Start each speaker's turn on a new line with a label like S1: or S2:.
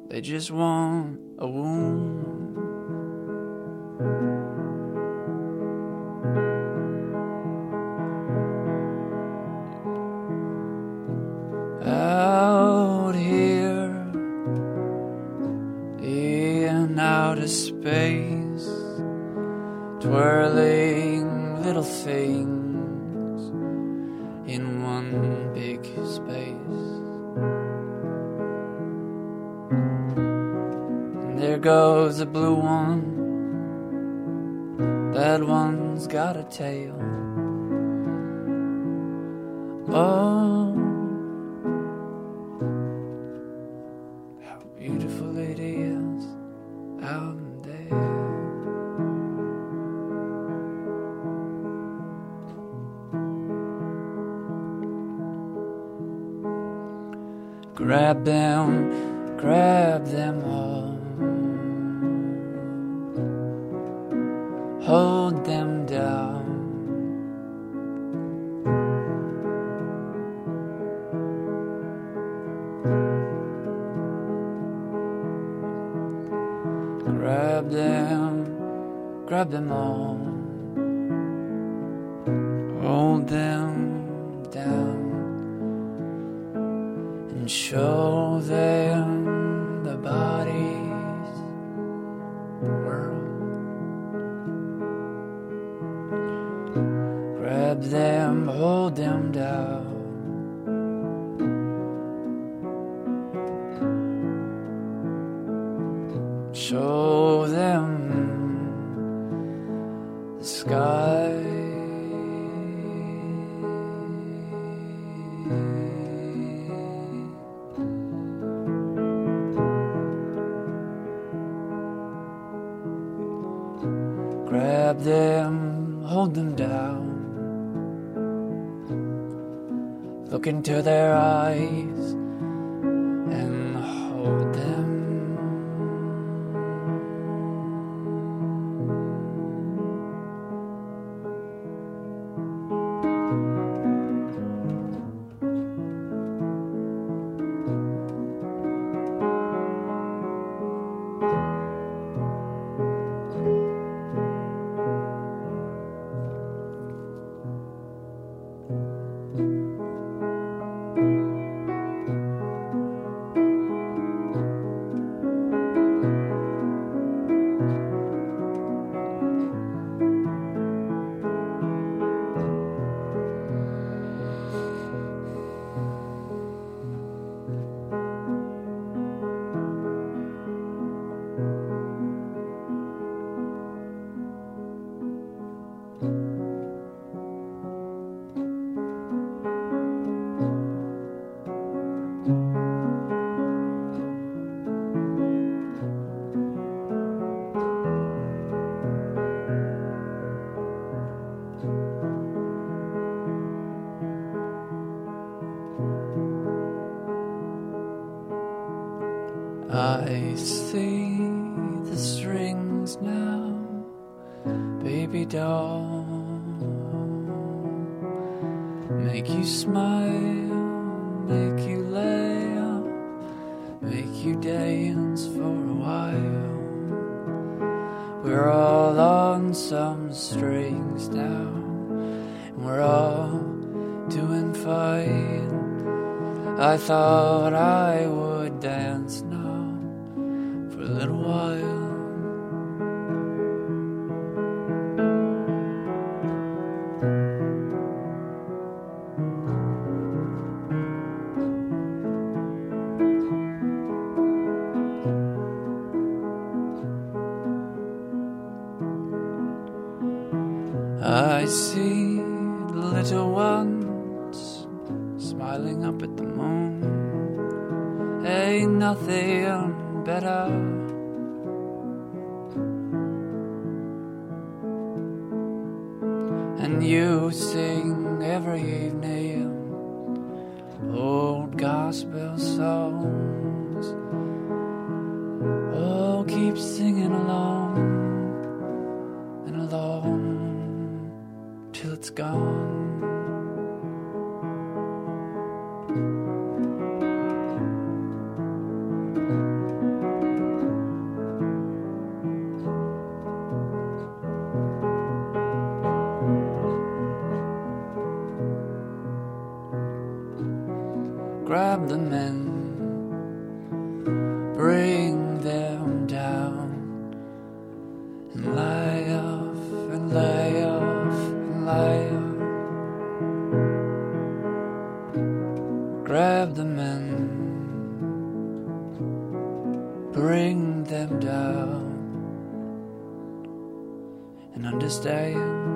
S1: They just want a wound. Out here in outer space, twirling little things in one big space. And there goes a blue one. That one's got a tail. Oh, how beautiful it is out there. Grab them all. Hold them down. Grab them all. Hold them down. And show them the body's world. Grab them, hold them down. Show them the sky. Grab them, hold them down. Look into their eyes and hold them. I see the strings now, baby doll, make you smile, make you laugh, make you dance for a while. We're all on some strings now, and we're all doing fine. I thought I would dance now for a little while. I see the little ones smiling up at the moon. Ain't nothing better. And you sing every evening old gospel songs. Oh, keep singing along and along till it's gone. bring them down and understand